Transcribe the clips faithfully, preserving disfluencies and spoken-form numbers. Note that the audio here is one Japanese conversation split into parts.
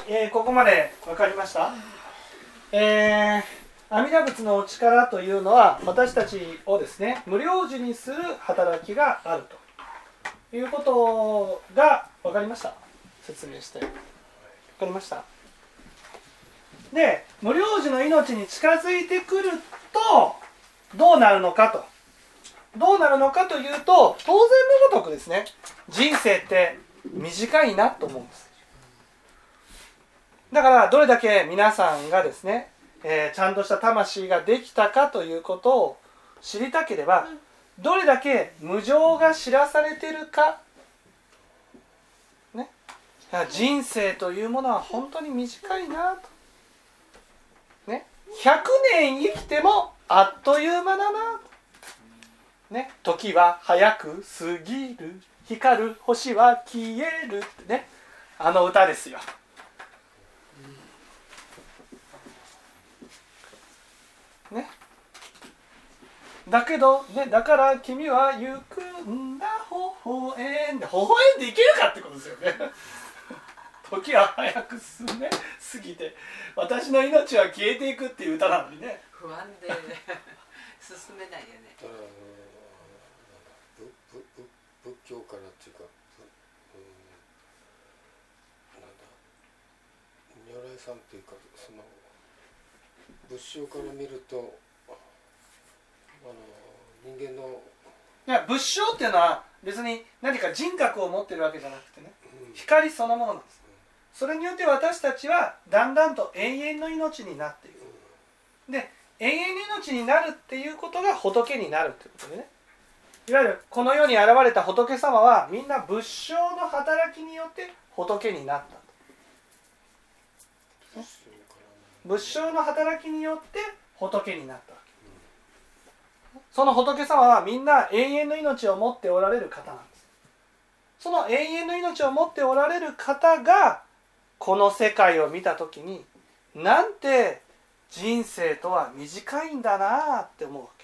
えー、ここまで分かりました。えー、阿弥陀仏のお力というのは私たちをですね無量寿にする働きがあるということが分かりました。説明して分かりました。で無量寿の命に近づいてくるとどうなるのかとどうなるのかというと、当然のごとくですね人生って短いなと思うんです。だからどれだけ皆さんがですね、えー、ちゃんとした魂ができたかということを知りたければ、どれだけ無常が知らされているか、ね、人生というものは本当に短いなと、ね、ひゃくねん生きてもあっという間だなと、ね、時は早く過ぎる、光る星は消えるってね、あの歌ですよ。ね、だけど、ね、だから君は行くんだ微笑んで、微笑んでいけるかってことですよね。時は早く進め過ぎて私の命は消えていくっていう歌なのにね、 不安で進めないよね。 だから仏仏教からっていうか、うん、なんだ如来さんっていうか、その仏性から見るとあの人間のいや仏性っていうのは別に何か人格を持ってるわけじゃなくてね、光そのものなんです。それによって私たちはだんだんと永遠の命になっていく。で永遠の命になるっていうことが仏になるということでね、いわゆるこの世に現れた仏様はみんな仏性の働きによって仏になったと。仏性の働きによって仏になったわけ。その仏様はみんな永遠の命を持っておられる方なんです。その永遠の命を持っておられる方がこの世界を見たときに、なんて人生とは短いんだなって思うわ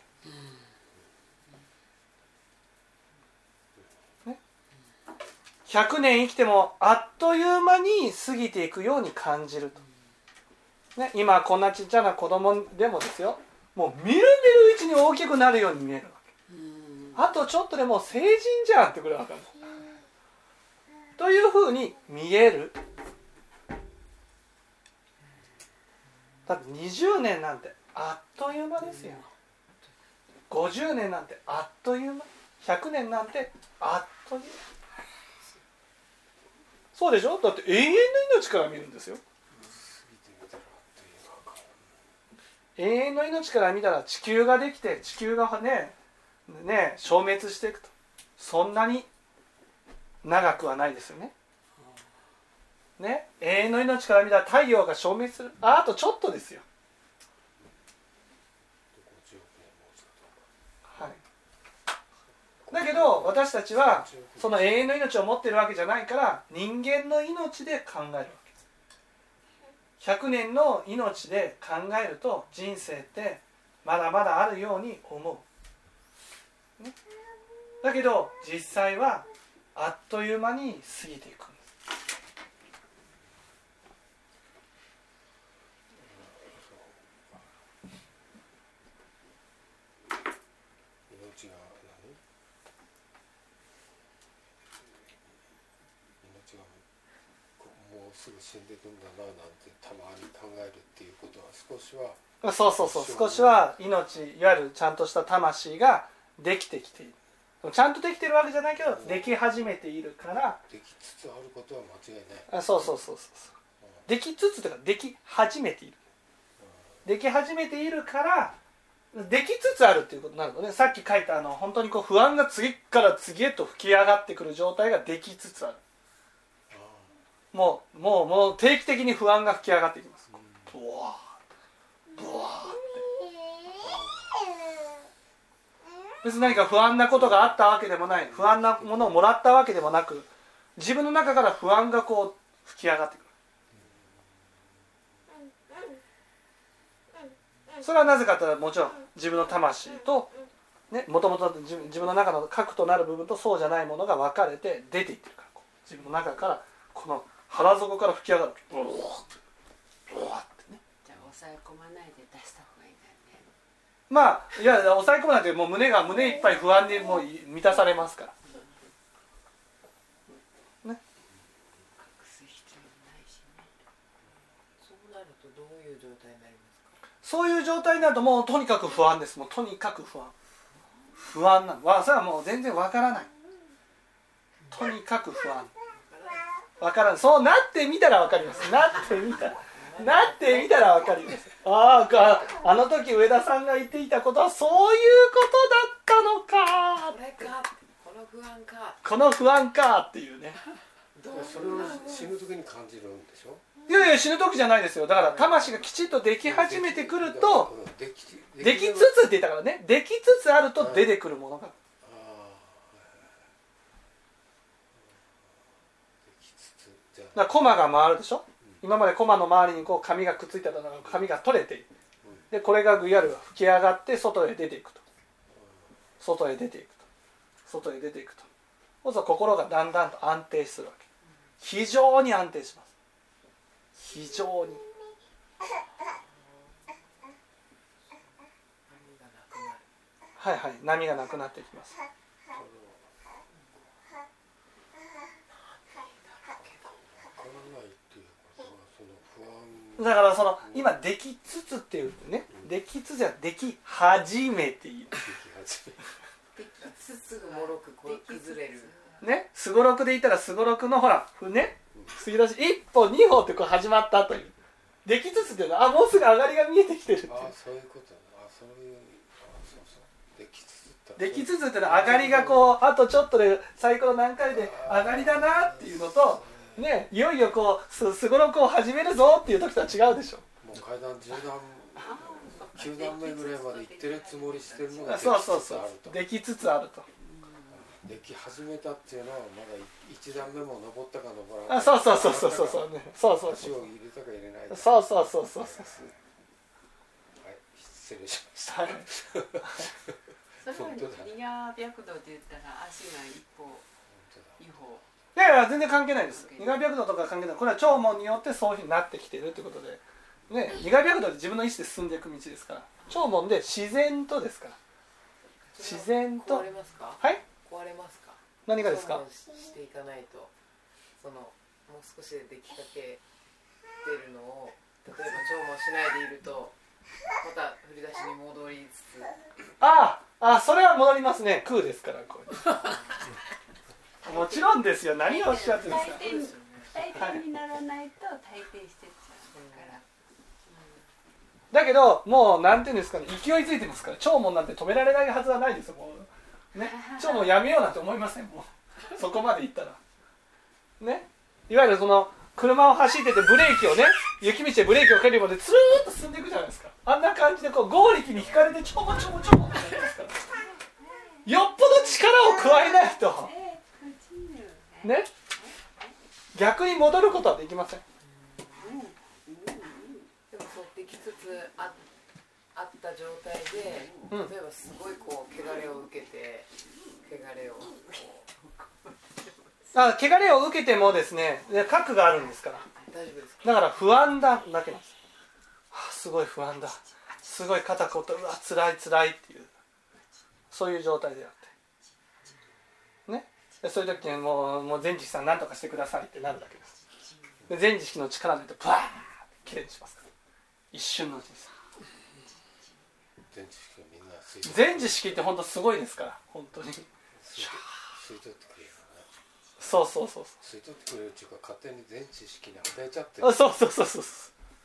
け、ね、ひゃくねん生きてもあっという間に過ぎていくように感じると。ね、今こんなちっちゃな子供でもですよ、もう見る見るうちに大きくなるように見えるわけ。あとちょっとでもう成人じゃんってくらい分かるというふうに見える。だってにじゅうねんなんてあっという間ですよ。ごじゅうねんなんてあっという間、ひゃくねんなんてあっという間。そうでしょ。だって永遠の命から見るんですよ。永遠の命から見たら地球ができて地球がね、ね消滅していくと、そんなに長くはないですよね。ね、永遠の命から見たら太陽が消滅する、あ、あとちょっとですよ。はい、だけど私たちはその永遠の命を持っているわけじゃないから人間の命で考えるわけ。ひゃくねんの命で考えると人生ってまだまだあるように思う、ね、だけど実際はあっという間に過ぎていくんです。 命が何？命がもうすぐ死んでいくんだななんてたまに考えるっていうことは少しは、 そうそうそう、少しは命、いわゆるちゃんとした魂ができてきている。ちゃんとできてるわけじゃないけど、でき始めているから。 できつつあることは間違いない。 あ、そうそうそうそう、うん、できつつというかでき始めている、うん、でき始めているからできつつあるっていうことになるのね。さっき書いたあの本当にこう不安が次から次へと吹き上がってくる状態ができつつある。もうもうもう定期的に不安が吹き上がってきます。ブワーブワーって別に何か不安なことがあったわけでもない、不安なものをもらったわけでもなく、自分の中から不安がこう吹き上がってくる。それはなぜかというと、もちろん自分の魂とね、もともと自分の中の核となる部分とそうじゃないものが分かれて出ていってるから、こう自分の中からこの腹底から吹き上がる。 抑え込まないで出した方がいいんだよね。 まあいや抑え込まないともう胸が胸いっぱい不安でもう満たされますからね。 隠す必要ないしね。 そうなるとどういう状態になりますか？ そういう状態になるともうとにかく不安です。もうとにかく不安不安なのわそれはもう全然わからない。とにかく不安わからない。そうなってみたらわかります。なってみたらなってみたらわかります。ああ、あの時上田さんが言っていたことはそういうことだったのか。 これか、この不安か。 この不安かっていうね。 それを死ぬ時に感じるんでしょ。 いやいや死ぬ時じゃないですよ。だから魂がきちっとでき始めてくると、 できできつつって言ったからね、できつつあると出てくるものが。だからコマが回るでしょ。今までコマの周りにこう紙がくっついてたのが紙が取れている。でこれがいわゆる吹き上がって外へ出ていくと。外へ出ていくと。外へ出ていくと。そうすると心がだんだんと安定するわけ。非常に安定します。非常に。はいはい、波がなくなっていきます。だからその今できつつっていうね、できつつじゃでき始めている。 できつつがもろくこう崩れる。 ね、すごろくで言ったらすごろくのほらね、次出し一歩二歩ってこう始まったという。できつつっていうのはあもうすぐ上がりが見えてきてるっていう。 あそういうことね。あそういうあそうそうできつつってできつつっていうのは上がりがこうあとちょっとでサイコロ何回で上がりだなっていうのと。ね、いよいよこう す, すごろくを始めるぞっていう時とは違うでしょ。 もう階段じゅう段きゅう段目ぐらいまで行ってるつもりしてるのができそうそうつつそうあると。 できつつあると。 でき始めたっていうのはまだいち段目も登ったか登らないか。 あそうそうそうそうそうそうね。そうそうそう。 足を入れたか入れないか。 そうそうそうそうそう。 はい失礼しました。 はい。 それは二河白道で言ったら足が一歩二歩。 いやいや全然関係ないです。二河白道とか関係ない。これは長門によってそういうふうになってきているということで、ね、二河白道で自分の意思で進んでいく道ですから、長門で自然とですから。自然と。 壊れますか？ はい。 壊れますか？ 何がですか？ していかないと、そのもう少しでできかけてるのを例えば長門しないでいるとまた振り出しに戻りつつ。 ああ、あそれは戻りますね。空ですからこれ。もちろんですよ。何をおっしゃってるんですか。 大抵にならないと大抵してっちゃうから。 だけどもうなんていうんですかね、勢いづいてますから、長門なんて止められないはずはないですよ。もうね、長門やめようなんて思いません。もうそこまでいったらね、いわゆるその車を走っててブレーキをね、雪道でブレーキをかけるまでつるーっと進んでいくじゃないですか。あんな感じでこう合力に引かれてちょぼちょぼちょぼってなりますから、よっぽど力を加えないとね、逆に戻ることはできません。 でもそうできつつ あ, あった状態で、 うん、 例えばすごいこう汚れを受けて汚れをあ汚れを受けてもですね、核があるんですから大丈夫ですか？ だから不安だだけなんです、はあ、すごい不安だ、すごい肩こってうわ辛い辛いっていう、そういう状態であってね、でそういう時にもう、もう前知識さん何とかしてくださいってなるだけです。で前知識の力でブワーッきれいにしますから、一瞬のうちにさ。 前知識みんな吸い取前知識って本当すごいですから、本当に吸い取ってくれるよね。 そうそうそう吸い取ってくれるっていうか勝手に前知識に与えちゃってそうそうそうそうそう。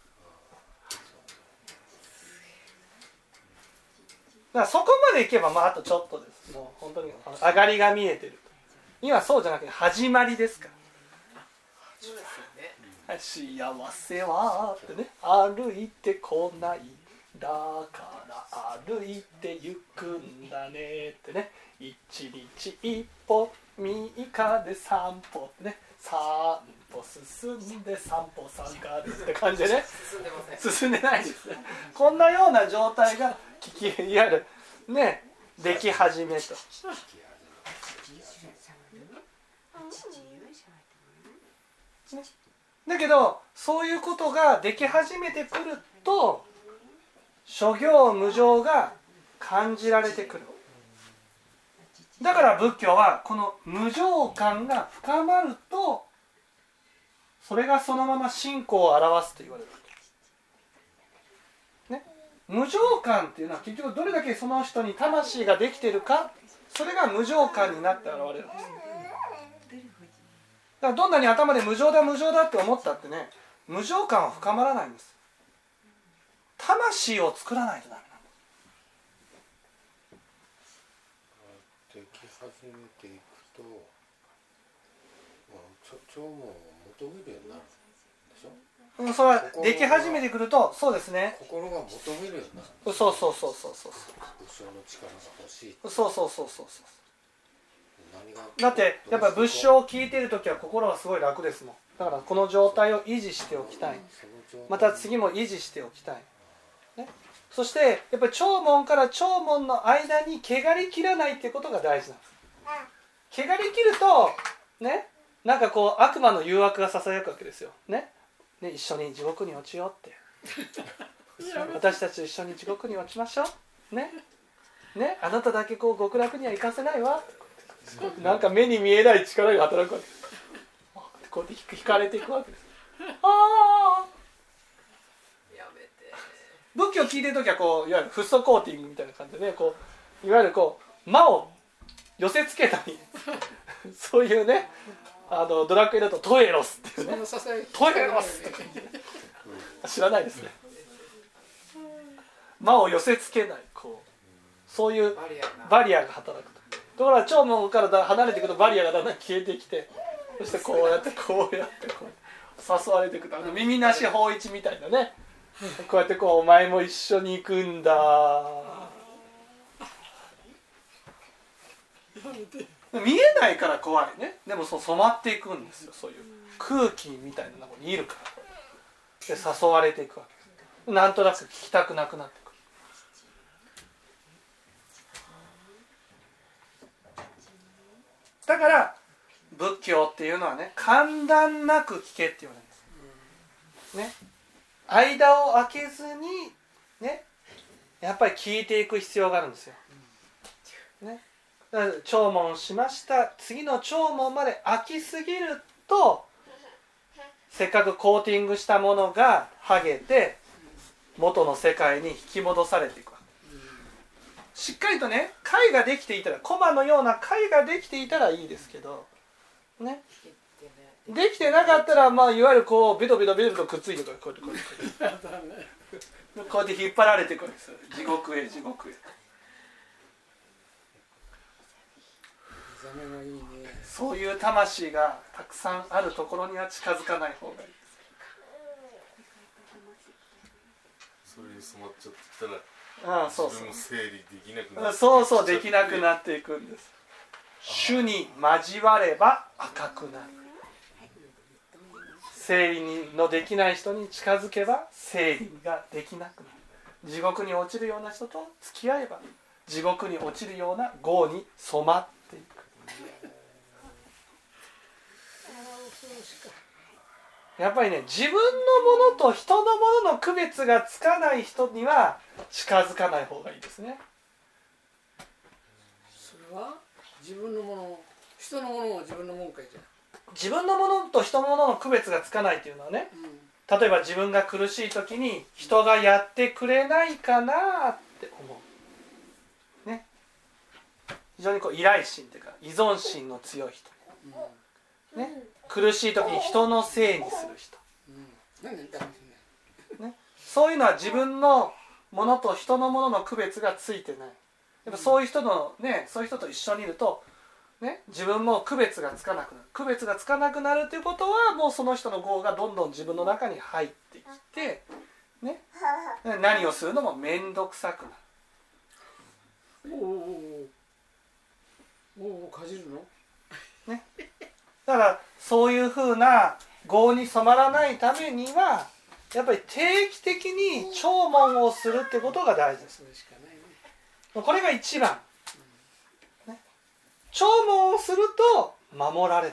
だからそこまでいけばまああとちょっとです。もう本当に上がりが見えてる。今そうじゃなくて始まりですから。 そうですよね。 幸せはってね、歩いてこないだから歩いて行くんだねってね、一日一歩三日で三歩ってね、三歩進んで三歩下がるって感じでね、 進んでません。 進んでないですね。こんなような状態が聞きいわゆるね、でき始めと。だけどそういうことができ始めてくると、 諸行無常が感じられてくる。だから仏教はこの無常感が深まると、それがそのまま信仰を表すと言われるわけ、ね、無常感っていうのは結局どれだけその人に魂ができているか、それが無常感になって現れるんです。だからどんなに頭で無常だ無常だって思ったってね、無常感は深まらないんです。魂を作らないとダメなんです。 でき始めていくと、まあ、聴聞を求めるようになるでしょ。 うん、それはでき始めてくると、そうですね。 心が求めるようになる。 そうそうそうそうそうそう。 仏性の力が欲しい。 そうそうそうそうそう。 何がだってやっぱ仏性を聞いているときは心はすごい楽ですもん。だからこの状態を維持しておきたい。また次も維持しておきたい。ね、そしてやっぱり聴聞から聴聞の間に汚り切らないっていうことが大事なんです。汚り切るとね、なんかこう悪魔の誘惑がささやくわけですよ。ね、ね、一緒に地獄に落ちようって。私たち一緒に地獄に落ちましょう。ね、ね、あなただけこう極楽には行かせないわ。なんか目に見えない力が働くわけです。こうやって引かれていくわけです。ああ。 やめて。 仏教を聞いてるときはこういわゆるフッ素コーティングみたいな感じでね、こういわゆるこう魔を寄せつけたりそういうね、あのドラクエだとトエロスっていうね、トエロスとか知らないですね。魔を寄せつけない、こうそういうバリアが働くと。だから聴聞から離れていくとバリアがだんだん消えてきて、そしてこうやってこうやってこう誘われていくと、あの耳なし法一みたいなね、こうやってこうお前も一緒に行くんだ。見えないから怖いね。でもそう染まっていくんですよ。そういう空気みたいなのにいるからで誘われていくわけです。なんとなく聞きたくなくなってくる。だから仏教っていうのはね、間断なく聞けって言われるんですね。間を空けずにね、やっぱり聞いていく必要があるんですよ。ね、だから聴聞しました。次の聴聞まで空きすぎると、せっかくコーティングしたものが剥げて元の世界に引き戻されていくわけ。しっかりとね、解ができていたら、コマのような解ができていたらいいですけどね、できてなかったら、まあ、いわゆるこうビトビトビトビトくっついてくる、こうやってこうやってこうやって引っ張られていくんですよ。地獄へ地獄へ。そういう魂がたくさんあるところには近づかない方がいいです。 それに染まっちゃったら、 ああ、そうそう、 自分も整理できなくなって、 そうそう、できなくなっていくんです。主に交われば赤くなる。整理のできない人に近づけば整理ができなくなる。地獄に落ちるような人と付き合えば地獄に落ちるような業に染まっていく。やっぱりね、自分のものと人のものの区別がつかない人には近づかない方がいいですね。 それは自分のもの、人のものも自分のものかいじゃん。 自分のものと人のものの区別がつかないというのはね、うん、例えば自分が苦しい時に人がやってくれないかなって思う、ね、非常にこう依頼心というか依存心の強い人、うんね、苦しい時に人のせいにする人、うんね、そういうのは自分のものと人のものの区別がついてない。やっぱそういう人のね、そういう人と一緒にいるとね、自分も区別がつかなくなる。区別がつかなくなるということは、もうその人の業がどんどん自分の中に入ってきて、ね、何をするのも面倒くさくなる。 おおおお、かじるの？ ね。だからそういうふうな業に染まらないためには、やっぱり定期的に聴聞をするってことが大事です。これが一番。聴聞をすると守られる。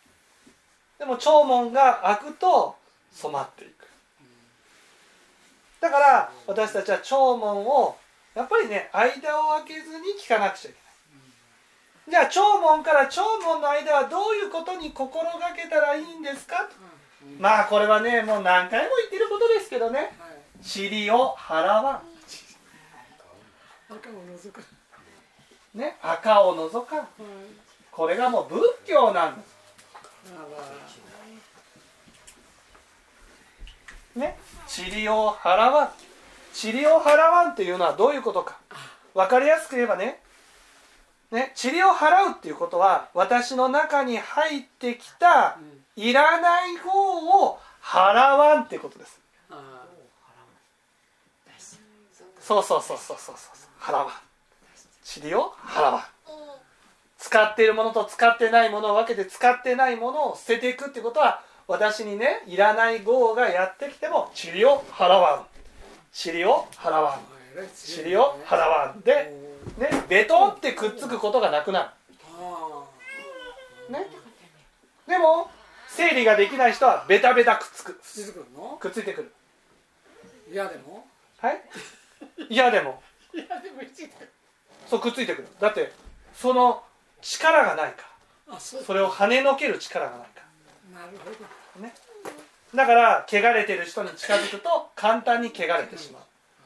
でも聴聞が開くと染まっていく。 だから私たちは聴聞をやっぱりね間を空けずに聞かなくちゃいけない。じゃあ聴聞から聴聞の間はどういうことに心がけたらいいんですかと、まあこれはねもう何回も言ってることですけどね、塵を払わん、 赤を除かん、 ね、赤を除かん、これがもう仏教なんです、ね、塵を払わん、塵を払わんっていうのはどういうことか分かりやすく言えばね、ね、塵を払うっていうことは私の中に入ってきたいらない方を払わんっていうことです。そうそうそうそうそうそう、払わん、塵を払わん、使っているものと使ってないものを分けて、使ってないものを捨てていくってことは、私にねいらない業がやってきても塵を払わん、塵を払わん、塵を払わんで、ね、ベトってくっつくことがなくなる、ね、でも整理ができない人はベタベタくっつく、くっついてくる。 嫌でもはい嫌でも嫌でも一だそうくっついてくる。だってその力がないから、 あ、そうそれを跳ねのける力がないかなるほど、 ら、ね、だから汚れてる人に近づくと簡単に汚れてしまう。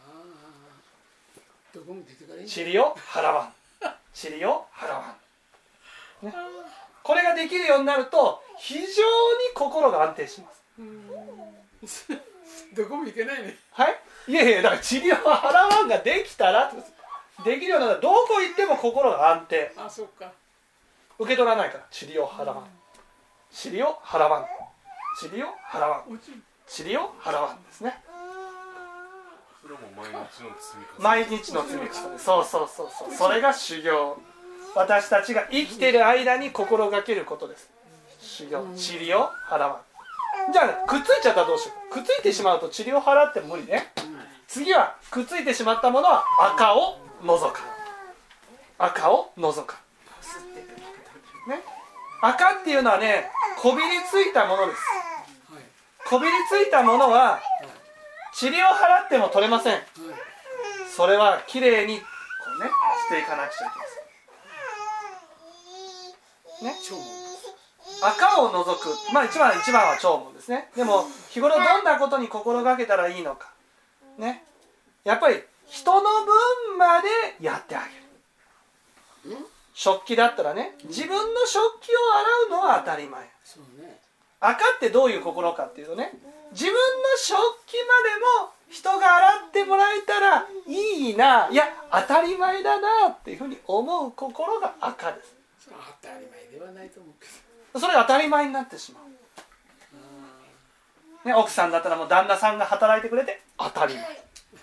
どこも出てからいいんだ塵を払わん、塵を払わん、ね、これができるようになると非常に心が安定します。 どこも行けないね。 はい、いやいやだから塵を払わんができたらできるようになったらどこ行っても心が安定。 あ、そっか。 受け取らないから、塵を払わん、塵を払わん、塵を払わん、塵を払わんですね。 それはもう毎日の積み重ね。 毎日の積み重ね、そうそうそうそう、それが修行。私たちが生きている間に心がけることです。修行、塵を払わん。じゃあくっついちゃったらどうしよう。くっついてしまうと塵を払っても無理ね。次はくっついてしまったものは赤を除か、赤を除か、ね、赤っていうのはねこびりついたものです。こびりついたものは塵を払っても取れません。それはきれいにこうねしていかなくちゃいけませんね。赤を除く、まあ一番一番は聴聞ですね。でも日頃どんなことに心がけたらいいのかね、やっぱり人の分までやってあげる。食器だったらね、自分の食器を洗うのは当たり前。 そうね。 赤ってどういう心かっていうとね、自分の食器までも人が洗ってもらえたらいいな、いや当たり前だなっていうふうに思う心が赤です。 それは当たり前ではないと思うけそれが当たり前になってしまう、ね、奥さんだったらもう旦那さんが働いてくれて当たり前、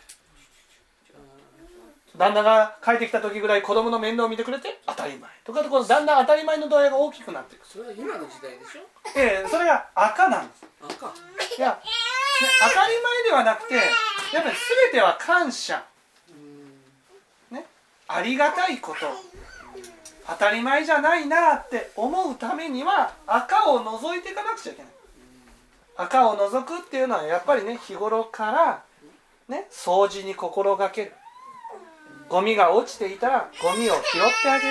旦那が帰ってきた時ぐらい子供の面倒を見てくれて当たり前とか、このだんだん当たり前の度合いが大きくなっていく。 ど。それは今の時代でしょ。 ええ、それが赤なんです。 赤。 いや、ね、当たり前ではなくて、やっぱり全ては感謝、ね、ありがたいこと、当たり前じゃないなって思うためには赤を除いていかなくちゃいけない。赤を除くっていうのはやっぱりね、日頃からね掃除に心がける。ゴミが落ちていたらゴミを拾ってあげる、ねね、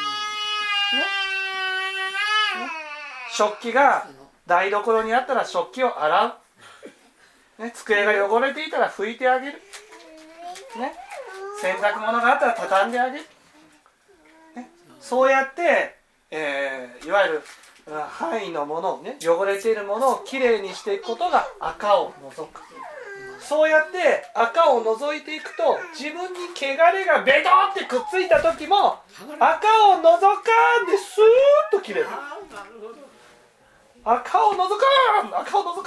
食器が台所にあったら食器を洗う、ね、机が汚れていたら拭いてあげる、ね、洗濯物があったら畳んであげる、ね、そうやって、えー、いわゆる範囲のものをね、汚れているものをきれいにしていくことが赤を除く。そうやって赤を除いていくと、自分に汚れがベトってくっついた時も赤を除かんでスーッと切れる。赤を除かん、赤を除か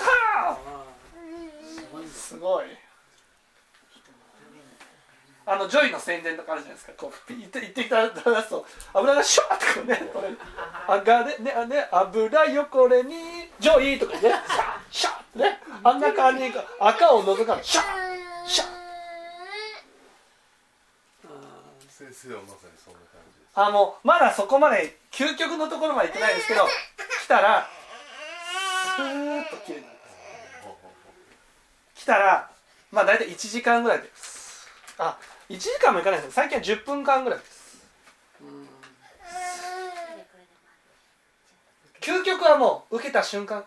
ん、すごい。あのジョイの宣伝とかあるじゃないですか。こう言って言ってきたら出すと油がシュワッとね、これ赤でねね油汚れにジョイとかね、シャッシャッね、あんな感じに赤を除かん、シャッシャッ。 先生はまさにそんな感じです。 あ、もうまだそこまで究極のところまで行ってないですけど、来たらスーッと切れるんです。来たらまあ大体いちじかんぐらいです。あ、いちじかんもいかないです。最近はじゅっぷんかんぐらいです。究極はもう受けた瞬間、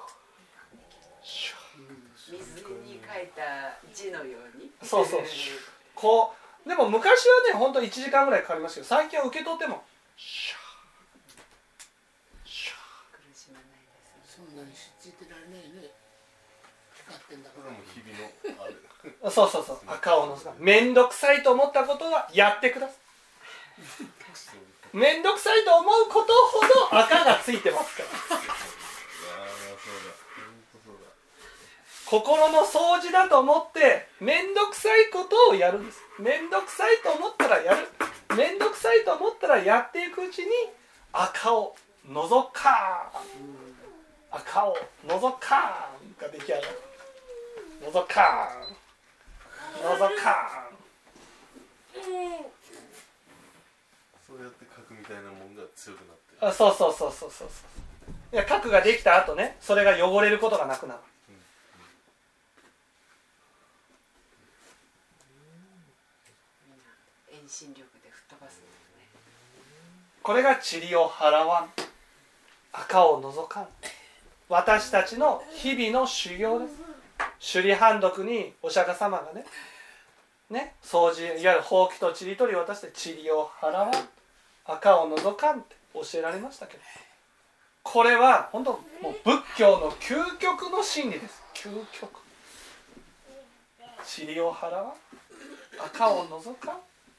水に書いた字のように。 そうそう。こうでも昔はね本当いちじかんぐらいかかりましたけど、最近は受け取ってもシャーシ苦しまないです。 そんなに信じてられないね。かかってんだから。 これも日々のある。 ャー。そうそうそう。赤をのせ。めんどくさいと思ったことはやってください。めんどくさいと思うことほど赤がついてますから。心の掃除だと思ってめんどくさいことをやるんです。めんどくさいと思ったらやる。めんどくさいと思ったらやっていくうちに赤をのぞかーん、赤をのぞかーんが出来上がる。のぞかーん、のぞかーん。 そうやって核みたいなもんが強くなってあ、そうそうそうそうそうそう。いや、核ができた後ね、それが汚れることがなくなる。 遠心力で吹っ飛ばすんですね。 これが塵を払わん、赤を除かん、私たちの日々の修行です。首里判読にお釈迦様がね、ね、掃除、いわゆるほうきとちりとりを渡して塵を払わん、赤を除かんって教えられましたけど、これは本当もう仏教の究極の真理です。究極。塵を払わん、赤を除かん。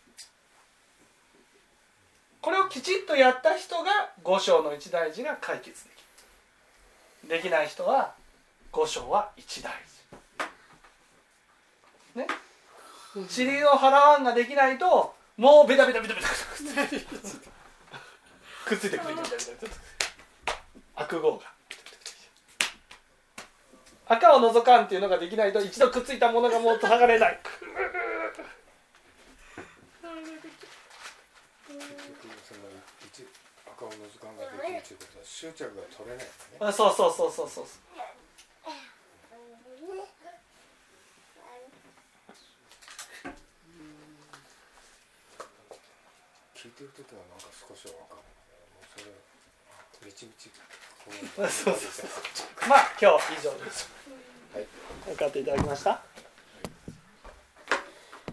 これをきちっとやった人が五章の一大事が解決できる。できない人は五章は一大事。ね。塵を払わんができないともうベタベタベタベタくっついてくる。悪号が。赤を除かんっていうのができないと一度くっついたものがもう剥がれない。 赤をの時間ができるということは執着が取れないんですね。 あ、そうそうそうそうそう。 聞いてるときはなんか少しは分かる。もうそれみちみちこうそうそうそう。まあ今日以上です。 はい。 分かっていただきました。